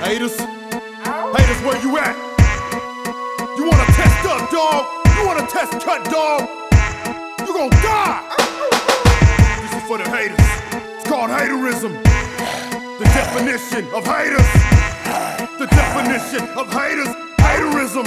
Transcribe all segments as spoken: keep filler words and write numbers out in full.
Haters, haters, where you at? You wanna test up, dog? You wanna test cut, dog? You gon' die! This is for the haters. It's called haterism. The definition of haters. The definition of haters. Haterism.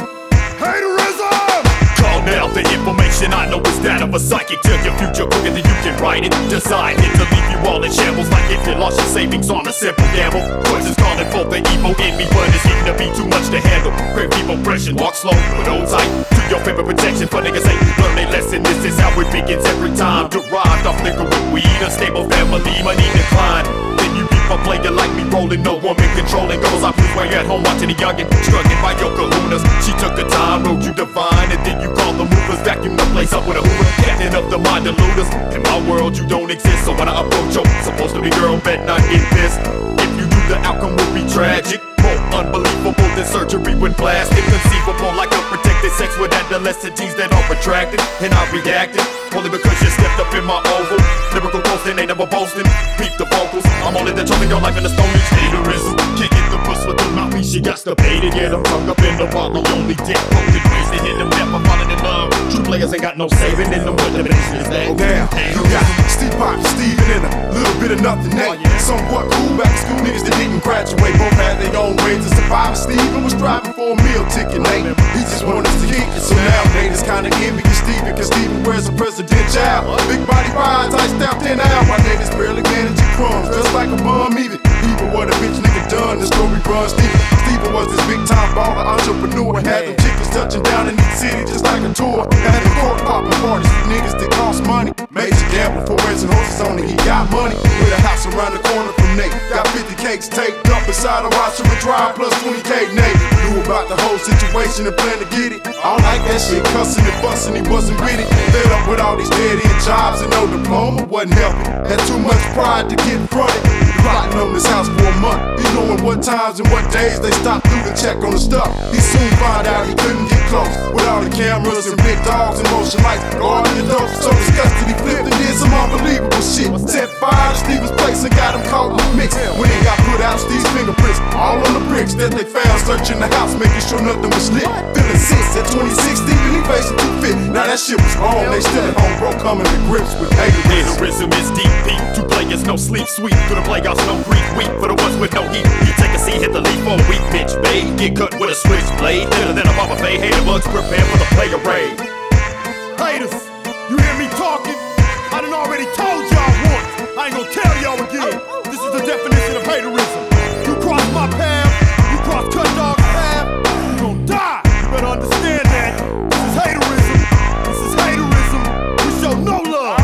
Haterism! Call now, the information I know is that of a psychic. Till your future quicker than you can write it. Design it to leave you all in shambles, like if you lost your savings on a simple gamble. Voices calling for the evil in me, but it's getting to be too much to handle. Crave oppression, walk slow but hold tight to your favorite protection. For niggas ain't learn a lesson. This is how it begins every time. Derived off liquor with weed, unstable family, money decline. Then you keep a player like me rolling, no woman controlling goals. I please while you're at home watching the youngin' struggling by your kahunas. She took the time, wrote you divine, and then you call the movers, vacuum the place up with a hoover. Captain of the mind eluders. In my world you don't exist, so when I approach you, supposed to be girl, bet not get pissed. If you do, the outcome will be tragic. More unbelievable than surgery with blast. Inconceivable like unprotected sex with adolescent teens that are retracted. And I reacted only because you stepped up in my oval. Lyrical coasting, ain't never boasting. Peep the vocals, I'm only the choking your life in the stone age. Haterism, can't get the puss with the mouthpiece. She got to pay to get them drunk up in the bottle. Only dick broken ways to hit them death. I'm falling in love. True players ain't got no saving in them. What the business is that? Oh damn, you got Steve Pop, Steven, and a little bit of nothing. Nate, oh, yeah. Somewhat cool back to school niggas that didn't graduate. Both had their own ways to survive. Steven was striving for a meal ticket. Nate, he just wanted us to kick it. So now Nate is kinda envious Steven, cause Steven wears a presidential. Big body rides, iced out ten out. My name is barely managing crumbs, just like a bum even. Even what a bitch nigga done, the story runs Steven. Steven was this big time baller, entrepreneur. Had them chickens touching down in the city just like a tour. Had the court popping parties for niggas that cost money. Major gambling for racing horses on it, he got money. With a house around the corner from Nate. Got fifty cakes taped up inside a Rochester Drive plus twenty K Nate. Knew about the whole situation and planned to get it. I don't like that shit, cussing and busting, he wasn't with it. Fed up with all these dead end jobs and no diploma, wasn't helping. Had too much pride to get fronted. Plotting on this house for a month. He knowing what times and what days they stopped through to check on the stuff. He soon found out he couldn't get close with all the cameras and big dogs and motion lights guarding the door. So disgusted he flipped and did some unbelievable shit. Set fire to Steven's place and got him caught in the mix. When they got put out, Steve's fingerprints all on the bricks that they found searching the house, making sure nothing was lit. Feeling six at twenty-six, Steven he facing two fit. Now that shit was wrong. They still at home, bro, coming to grips with haterism. Haterism is deep, deep. Two players, no sleep, sweet. Through the playoffs, no grief, weak. For the ones with no heat, you take a seat, hit the leaf for a weak bitch. Babe, get cut with a switchblade. Thinner than a Baba Fay. Hater bugs, prepare for the player raid. Haters, you hear me talking? I done already told y'all once. I ain't gonna tell y'all again. This is the definition of haterism. You cross my path, you cross cut dog's path, you gon' die. You better understand that. This is haterism. This is haterism. We show no love.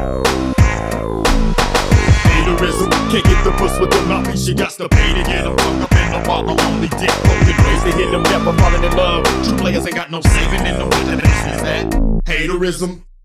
Haterism, can't get the puss with the mouthpiece. She got to pay to get them drunk up in the bottle. Only dick broken ways to hit them death. I'm falling in love. True players ain't got no saving in them. What the business is that? Haterism.